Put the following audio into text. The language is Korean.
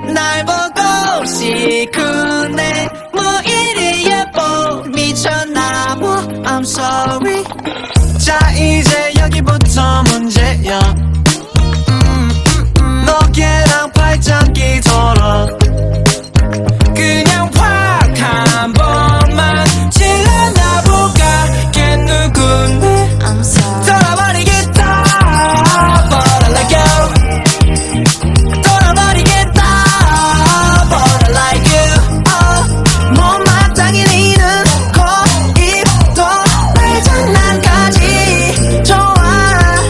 날 보고 시큰해 뭐 이리 예뻐 미쳤나 봐 I'm sorry 자 이제 여기부터